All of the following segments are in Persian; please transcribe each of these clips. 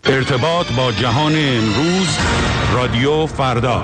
ارتباط با جهان امروز، رادیو فردا.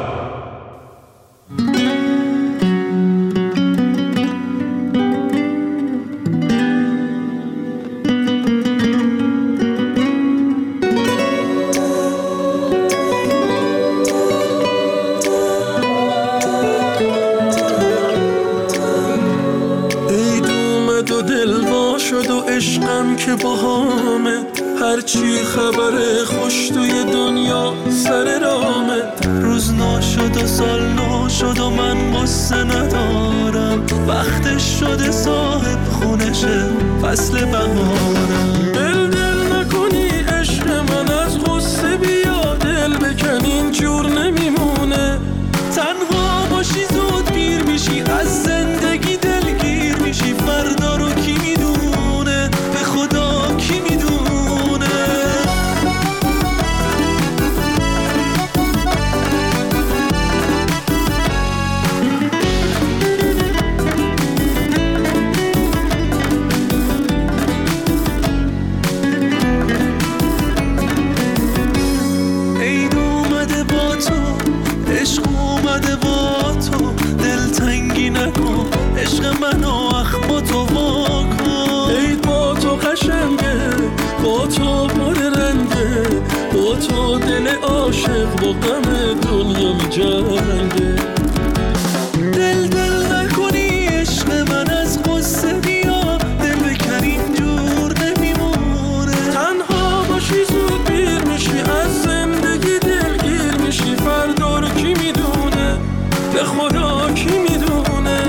عشقم که باهامه، هرچی خبر خوش توی دنیا سر رامه. روز ناشد و سال ناشد و من قصه ندارم، وقتش شده صاحب خونشه فصل بهارم. دل نکنی عشق من از غصه بیا، دل بکن اینجور نمیمونه. تنها باشی زود پیر میشی، از زندگی دلگیر میشی. فردا رو کی میدونه، به خدا کی میدونه. عید اومده با تو، عشق اومده با تو. دلتنگی نکن عشق منو، اخ با تو واکن. عید با تو قشنگه، با تو پر رنگه، با تو دل عاشق با غم دنیا می جنگه. دل نکنی عشق من از غصه بیا، دل بکن اینجور نمیمونه. تنها باشی زود پیر میشی، از زندگی دلگیر میشی. فردا رو کی میدونه، به خدا کی میدونه.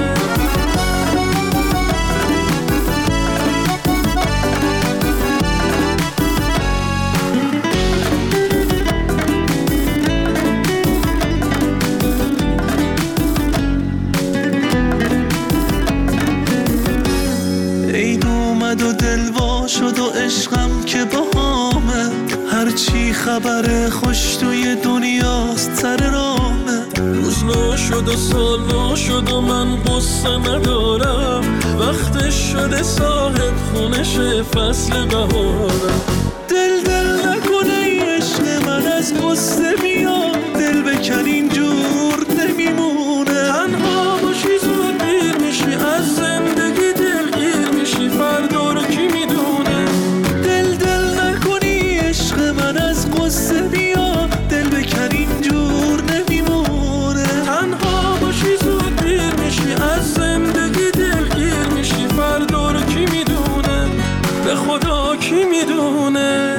عید اومد و دل وا شد و عشقم که باهامه، هرچی خبر خوش توی دنیاست سر رامه. روز ناشد و سال ناشد و من قصه ندارم، وقتش شده صاحب خونشه فصل بهارم. دل نکنه عشق من از قصه میاد، دل بکن اینجور نمیمونه. تنها باشی زود پیر میشی، از زندگی دلگیر میشی. فردا رو کی میدونه. دل نکنی عشق من از قصه بیا، دل بکن اینجور نمیمونه. تنها باشی زود پیر میشی، از زندگی دلگیر میشی. فردا رو کی میدونه، به خدا کی میدونه.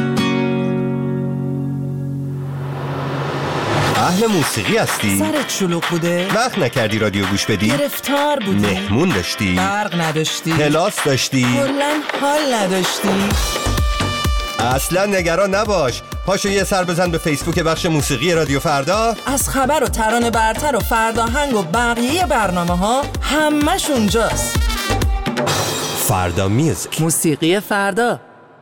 اهل موسیقی هستی؟ سرت شلوغ بوده؟ وقت نکردی رادیو گوش بدی؟ گرفتار بودی؟ مهمون داشتی؟ برق نداشتی؟ کلاس داشتی؟ کلاً حال نداشتی؟ اصلا نگران نباش، پاشو یه سر بزن به فیسبوک بخش موسیقی رادیو فردا. از خبر و ترانه برتر و فرداهنگ و بقیه برنامه ها همش اونجاست. فردا میوزیک، موسیقی فردا.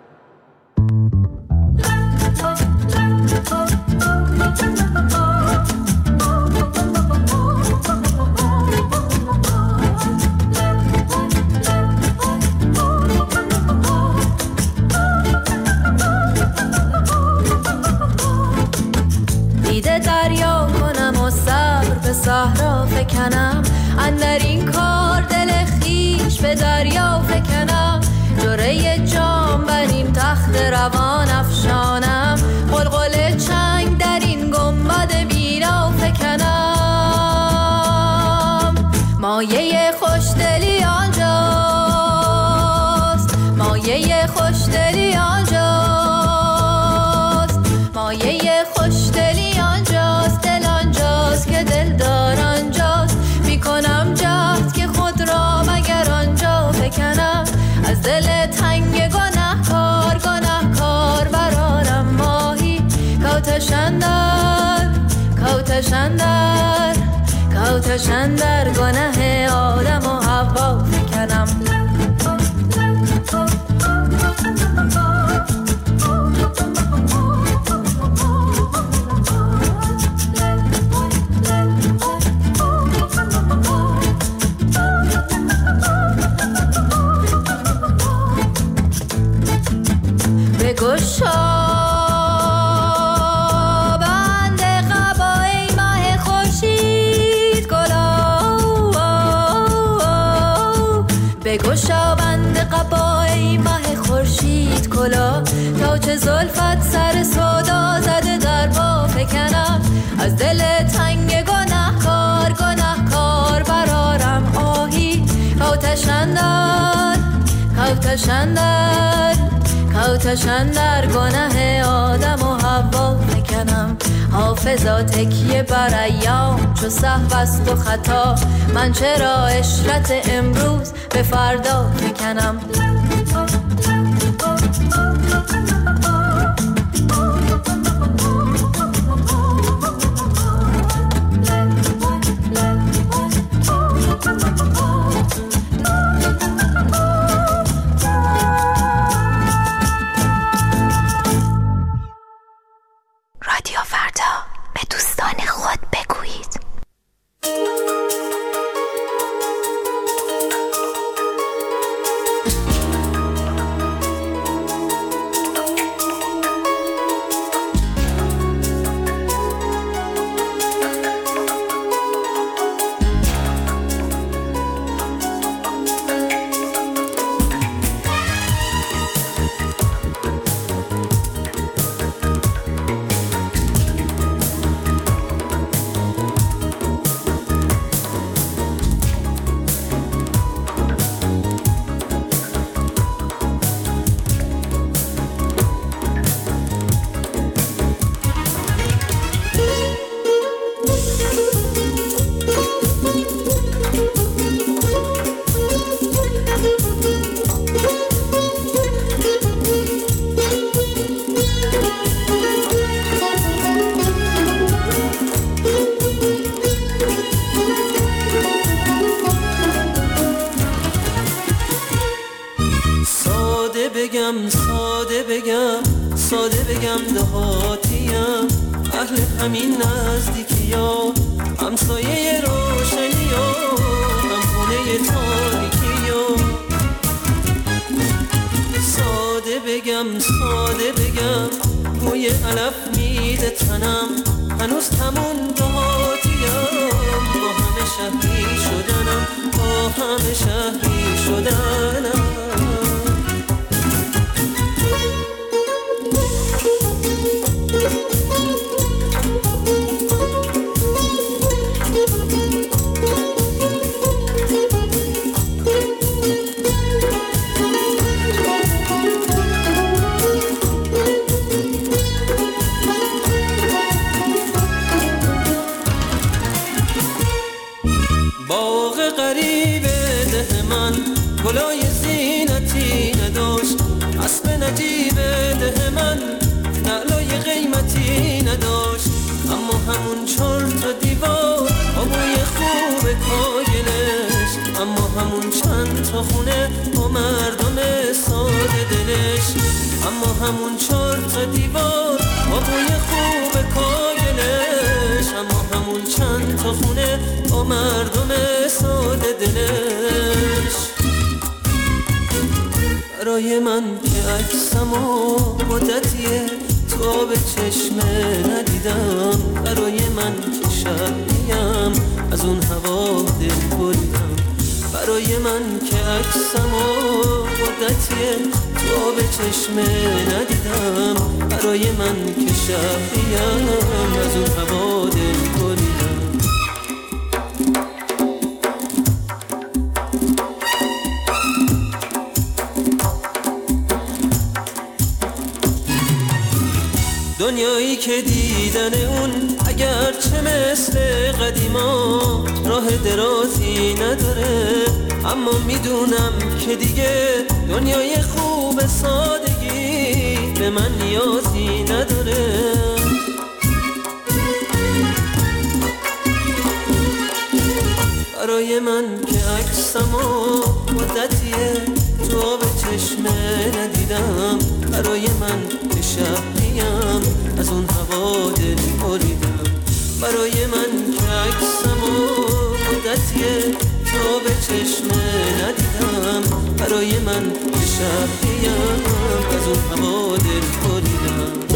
دیده دریا کنم و صبر به صحرا فکنم، اندر این کار دل خیش به دریا فکنم. جوره جام بر این تخت روان افشانم، قلقل چنگ در این گنبد بینا فکنم. مایه خوشدلی آنجاست، مایه خوشدلی آنجاست، مایه خوشدلی آنجاست. دل آنجاست که دلدار آنجاست، میکنم جهد که خود را مگر آنجا بکنم. از دل تنگ گناهکار گناهکار برارم ماهی، کوتشندر کوتشندر کوتشندر گناه آدم و حوا فکنم. بگشا بگشا بند قبای ماه خورشید کلا، تا چه زلفت سر سودا زده در با فکنم. از دل تنگ گناهکار گناهکار برارم آهی، کوتشن در گناه آدم و حوا فکنم. حافظا تکیه بر ایام چو سهو است و خطا، من چرا عشرت امروز به فردا فکنم. رادیو فردا، به دوستان خود بگویید. ساده بگم دهاتیم، اهل همین نزدیکی ها، همسایه روشنی ها، هم خونه تاریکی ها. ساده بگم بوی علف میده تنم، هنوز همون دهاتیم، با همه شهری شدنم. باغ غریب ده من گلای زینتی نداشت، اسب نجیب ده من نعلای قیمتی نداشت، اما همون 4 تا دیوار با بوی خوب کاگلش، اما همون چند تا خونه با مردم ساده دلش، اما همون 4 تا دیوار با بوی خوب کاگلش، اما همون چند تا خونه با مردم ساده دلش. برای من که عکسمو مدتیه تو به چشمه ندیدم، برای من که شبیم از اون هوا دل بریدم، برای من که عکسمو مدتیه تو به چشمه ندیدم، برای من که شبیم از اون هوا دل بریدم. دنیایی که دیدن اون اگرچه مثل قدیما راه درازی نداره، اما میدونم که دیگه دنیای خوب سادگی به من نیازی نداره. برای من که عکسمو مدتیه تو به چشمه ندیدم، برای من که شبیم از اون هوا دل بریدم، برای من که عکسمو مدتیه تو به چشمه ندیدم، برای من که شبیم از اون هوا دل بریدم.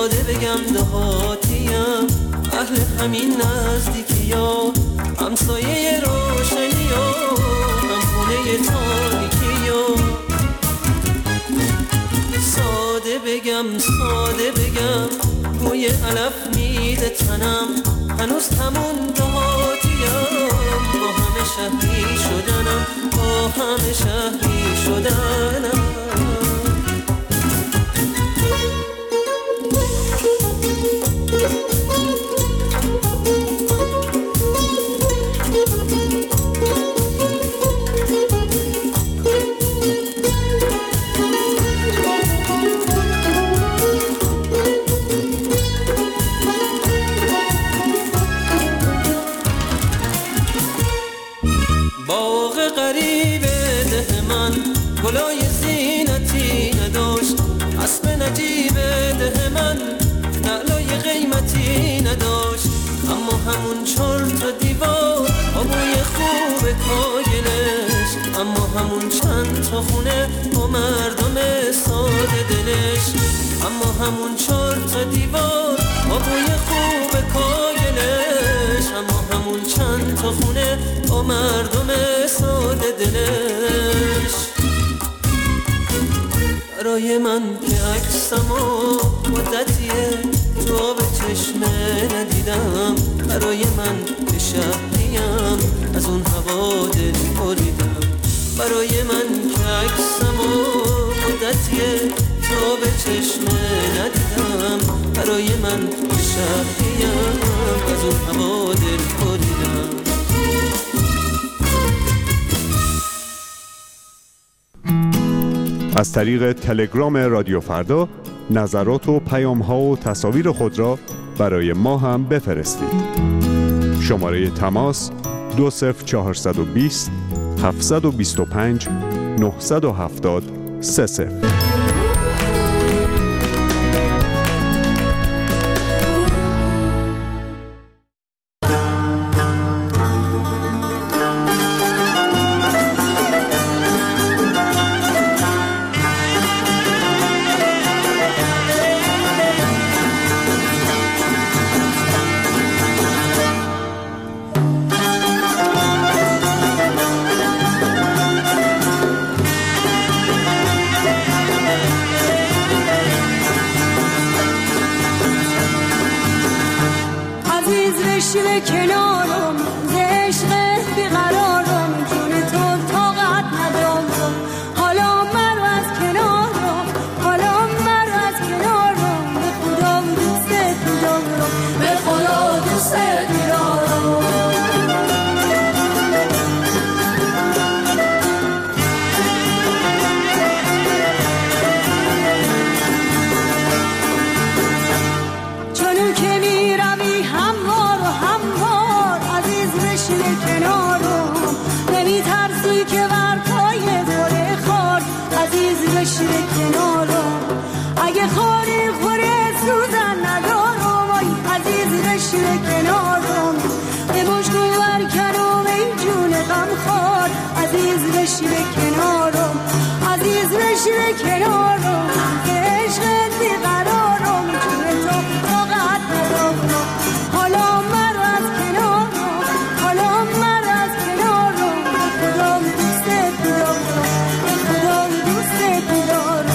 ساده بگم دهاتیم، اهل همین نزدیکی ها، همسایه روشنی ها، هم خونه تاریکی ها. ساده بگم بوی علف میده تنم، هنوز همون دهاتیم، با همه شهری شدنم. باغ غریب ده من گلای زینتی نداشت، اسب نجیب ده من نعلای قیمتی نداشت، اما همون 4 تا دیوار آبوی خوب کاگلش، اما همون چند تا خونه با مردم ساده دلش، اما همون 4 تا دیوار آبوی خوب کاگلش، اما همون چند تا خونه با مردم ساده دلش. برای من که عکسمو مدتیه تو به چشمه ندیدم، برای من که شهریم از اون هوا دل بریدم، برای من که عکسمو مدتیه تو به چشمه ندیدم، برای من که شهریم از اون هوا دل بریدم. از طریق تلگرام رادیو فردا نظرات و پیام‌ها و تصاویر خود را برای ما هم بفرستید. شماره تماس 20420 725 970 30. بشینه کنارم ز عشقت بیقرارم، جون تو طاقت ندارم، حالا مرو از کنارم، حالا مرو از کنارم، به خدا دوستت دارم، به خدا دوستت دارم. چون که میروی هموار و هموار، عزیز بشینه کنارم، نمیترسی که بر پای دوره خار، عزیز بشینه کنارم، اگه خاری خوره سوزن ندارم، آی عزیز بشینه کنارم، به مشکو برکنم ای جون غم خار، عزیز بشینه کنارم، عزیز بشینه کنارم، که عشقت بیقرارم، جون تو طاقت ندارم، حالا مرو از کنارم، حالا مرو از کنارم، به خدا دوستت دارم، به خدا دوستت دارم.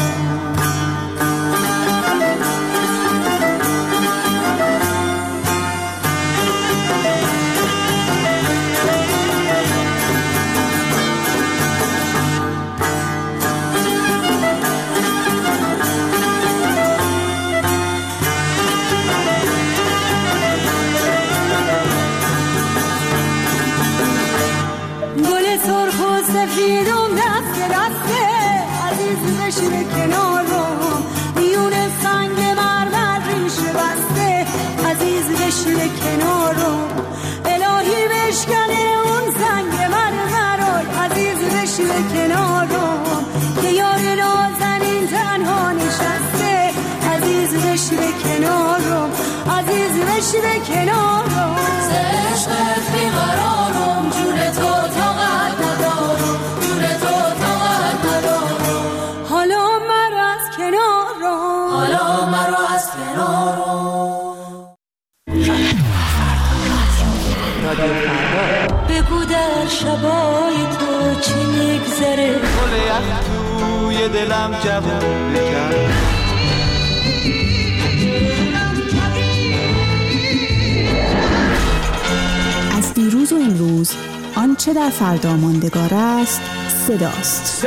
گل سرخ و سفیدم دست دسته، عزیز بشینه کنارم، میون سنگ مرمر ریشه بسته، عزیز بشینه کنارم، الهی بشکنه اون سنگ مرمر، عزیز بشینه کنارم، که یار نازنین تنها نشسته، عزیز بشینه کنارم، عزیز بشینه کنارم، ز عشقت بیقرارم، جون تو طاقت ندارم، جون تو طاقت ندارم، حالا مرو از کنارم، حالا مرو از کنارم. بگو در شبای تو چی میگذره، گل یخ توی دلم جواب کرد. از دیروز و امروز آنچه در فردا ماندگار است صداست.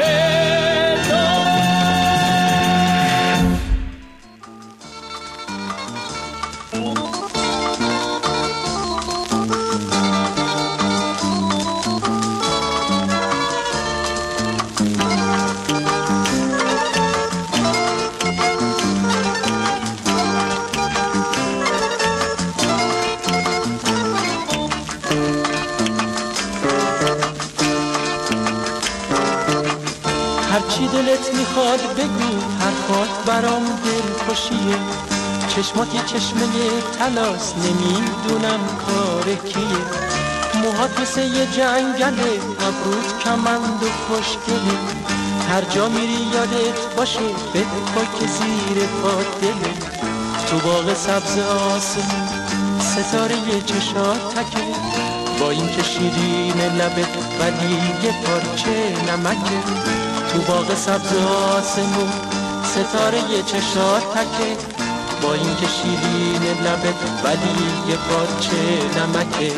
هرچی دلت میخواد بگو، حرفات برام دلخوشیه. چشماتی چشمه طلاست، نمیدونم کار کیه. موهات مثل یه جنگله، ابروت کمند و خوشگله. هر جا میری یادت باشه، بپا که زیر پات دله. تو باغ سبز آسمون ستاره چشات تکه، با این که شیرین لبت ولی یه پارچه نمکه. تو باغ سبز آسمون ستاره چشات تکه، با این که شیرین لبت ولی یه پارچه نمکه.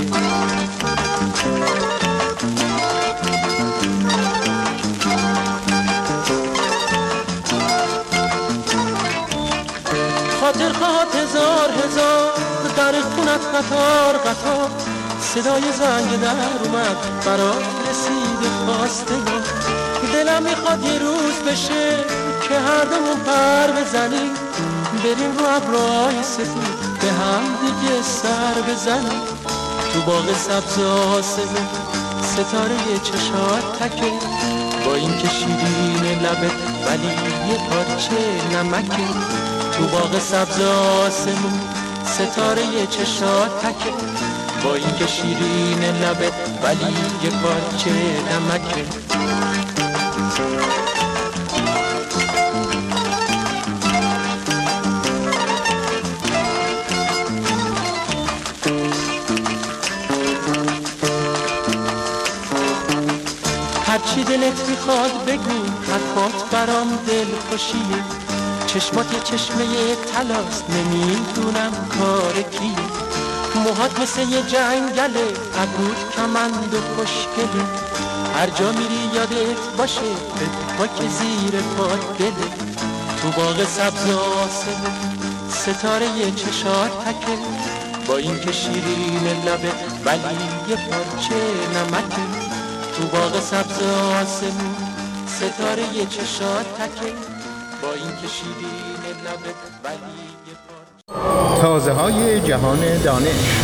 خاطر خواهد هزار هزار، در خونت قطار قطار. صدای زنگ در اومد، برات رسید خواستگاه. دلم میخواد یه روز بشه که هر دومون پر بزنیم، بریم رو ابرهای سفید به هم دیگه سر بزنیم. تو باغ سبز آسمون ستاره چشات تکه، با این که شیرین لبت ولی یه پارچه نمکه. تو باغ سبز آسمون ستاره چشات تکه، با این که شیرین لبت ولی یه پارچه نمکه. هرچی دلت میخواد بگو، حرفات برام دلخوشیه. چشمات یه چشمه طلاست، نمیدونم کار کیه. موهات مثل یه جنگله، ابروت کمند و خوشگله. هر جا میری یادت باشه، بپا که زیر پات دله. تو باغ سبز آسمون ستاره چشات تکه، با این که شیرین لبت ولی یه پارچه نمکه. تو باغ سبز آسمون ستاره چشات تکه، با این که شیرین لبت ولی یه پارچه. تازه های جهان دانش.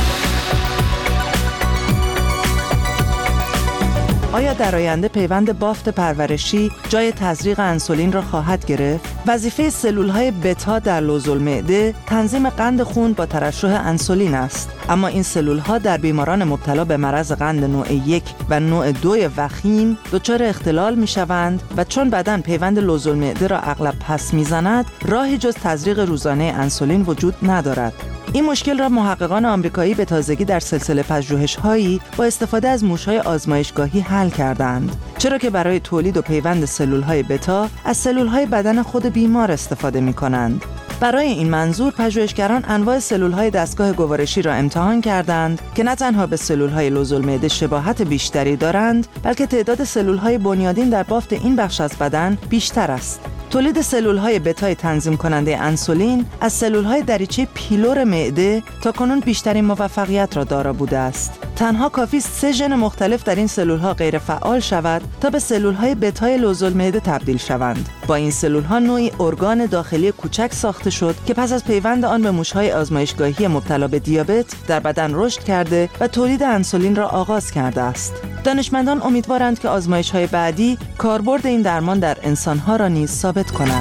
آیا در آینده پیوند بافت پرورشی جای تزریق انسولین را خواهد گرفت؟ وظیفه سلول‌های بتا در لوزالمعده تنظیم قند خون با ترشح انسولین است. اما این سلول‌ها در بیماران مبتلا به مرض قند نوع 1 و نوع 2 وخیم دچار اختلال می‌شوند و چون بدن پیوند لوزالمعده را اغلب پس می‌زند، راهی جز تزریق روزانه انسولین وجود ندارد. این مشکل را محققان آمریکایی به تازگی در سلسله پژوهش‌هایی با استفاده از موش‌های آزمایشگاهی حل کردند، چرا که برای تولید و پیوند سلول‌های بتا از سلول‌های بدن خود بیمار استفاده می‌کنند. برای این منظور پژوهشگران انواع سلول‌های دستگاه گوارشی را امتحان کردند که نه تنها به سلول‌های لوزالمعده شباهت بیشتری دارند، بلکه تعداد سلول‌های بنیادین در بافت این بخش از بدن بیشتر است. تولید سلول‌های بتای تنظیم کننده انسولین از سلول‌های دریچه پیلور معده تاکنون بیشترین موفقیت را دارا بوده است. تنها کافی 3 ژن مختلف در این سلول‌ها غیر فعال شود تا به سلول‌های بتای لوزالمعده تبدیل شوند. با این سلول‌ها نوعی ارگان داخلی کوچک ساخته شد که پس از پیوند آن به موش‌های آزمایشگاهی مبتلا به دیابت در بدن رشد کرده و تولید انسولین را آغاز کرده است. دانشمندان امیدوارند که آزمایش‌های بعدی کاربرد این درمان در انسان‌ها را نیز ثابت کند.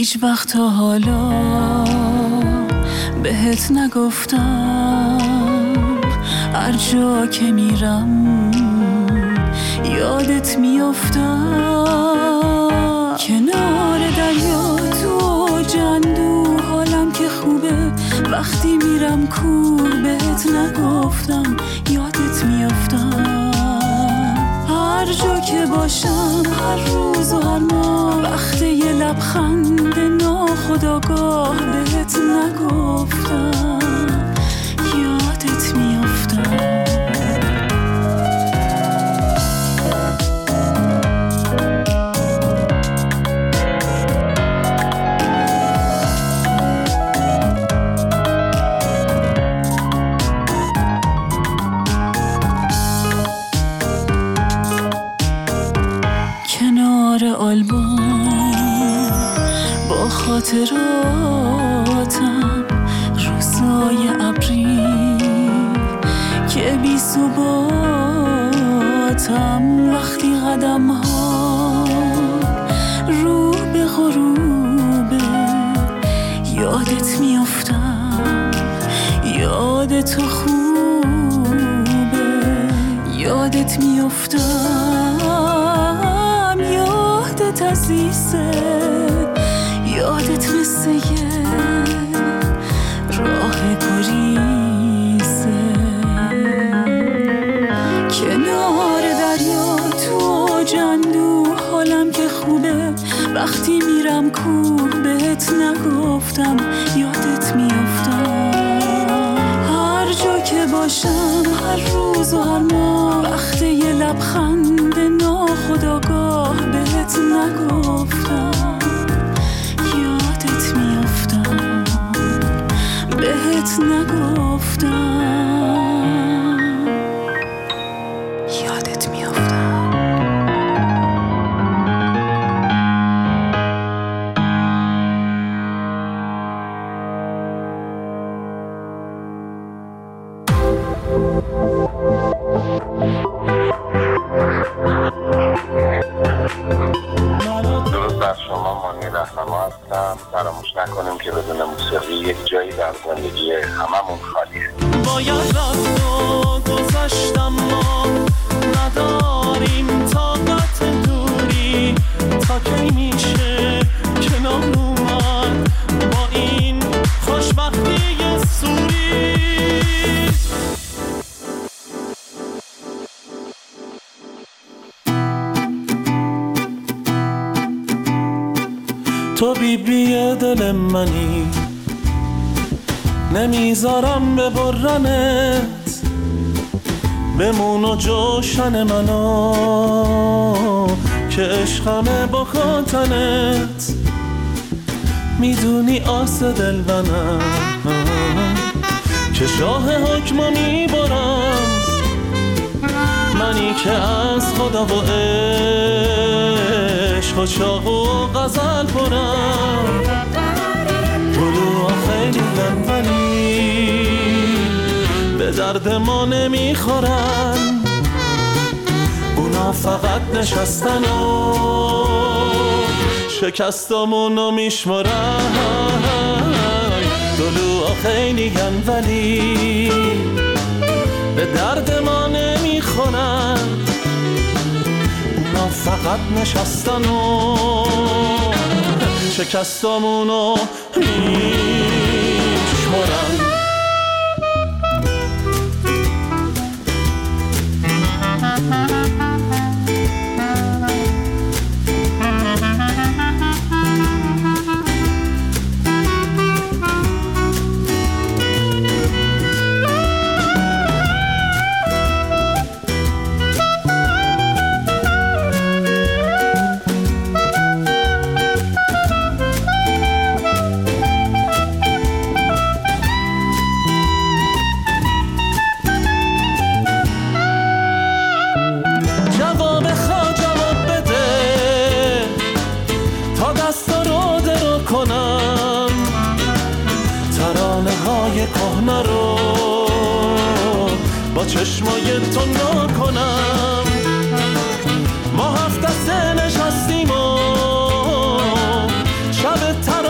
هیچ وقت تا حالا بهت نگفتم، هر جا که میرم یادت میافتم. کنار دریا تو جندو حالم که خوبه، وقتی میرم کوه بهت نگفتم یادت میافتم. هر جا که باشم هر روز و هر ماه، وقت یه لبخند ناخودآگاه بهت نگفتم یادت میافتم. آلبوم با خاطراتم، روزای ابری که بی ثباتم، وقتی قدم ها رو به غروبه یادت میافتم. یاد تو خوبه یادت میافتم. یادت عزیزه یادت مثل یه راه گریزه. کنار دریا تو جندو حالم که خوبه، وقتی میرم کوه بهت نگفتم یادت میافتم. هر جا که باشم هر روز و هر ماه، وقت یه لبخند ناخودآگاه بهت نگفتم یادت میافتم. بهت نگفتم یادت میافتم. فراموش نکنیم که بدون موسیقی یک جایی در زندگی هممون خالیه. باید رفت و گذشتم، ما نداریم طاقت دوری، تا کی میشه کنار اومد با این خوشبختی سوری. تو بیبی دل منی، نمیذارم ببرنت، بمون و جوشن منو که عشقمه با خاطرت. میدونی آس دل منم که شاه حکمو میبرم، منی که از خدا و عشق و شاه و غزل برم. گلوها خیلی بنبنی به درد ما نمیخورن، اونا فقط نشستن و شکستامونو میشمارن. گلوها خیلی ولی به درد ما نمیخورن، اونا فقط نشستن و شکستامونو میشمارن. کهنه رو با چشمای تو نکنم. ما 7 دسته نشستیم و شب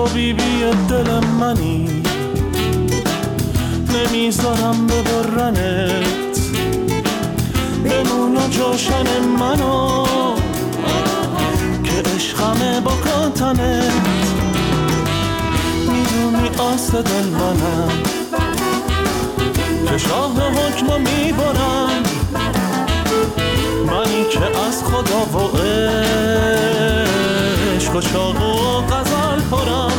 بیبی دل منی، نمیذارم ببرنت، بمون و جوشن منو که عشقمه با کاتنت. میدونی آسه دل منم که شاه حکمو میبرم، منی که از خدا و عشق و شاق و غزل پرم.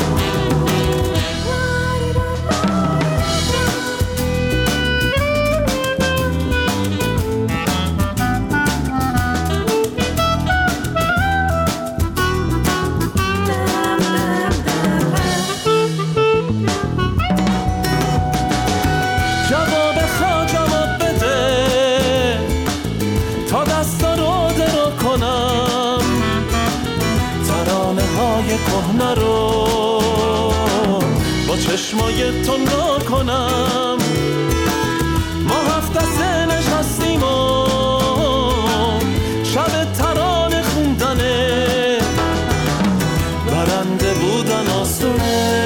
کهنه رو با چشمای تو نکنم. ما هفت دسته نشستیم و شب ترانه خوندنه، برنده بودن آسونه،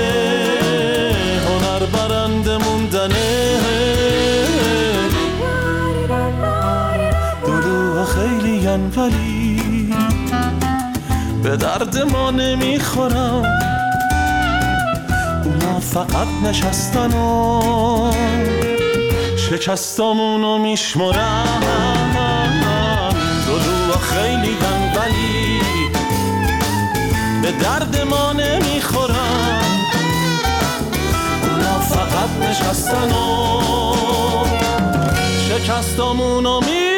هنر برنده موندنه. دلوها خیلی ولی به درد ما نمیخورم، اونا فقط نشستن و شکستامونو میشمرن. دلوها خیلی ولی به درد ما نمیخورن، اونا فقط نشستن و شکستامونو میشمرن.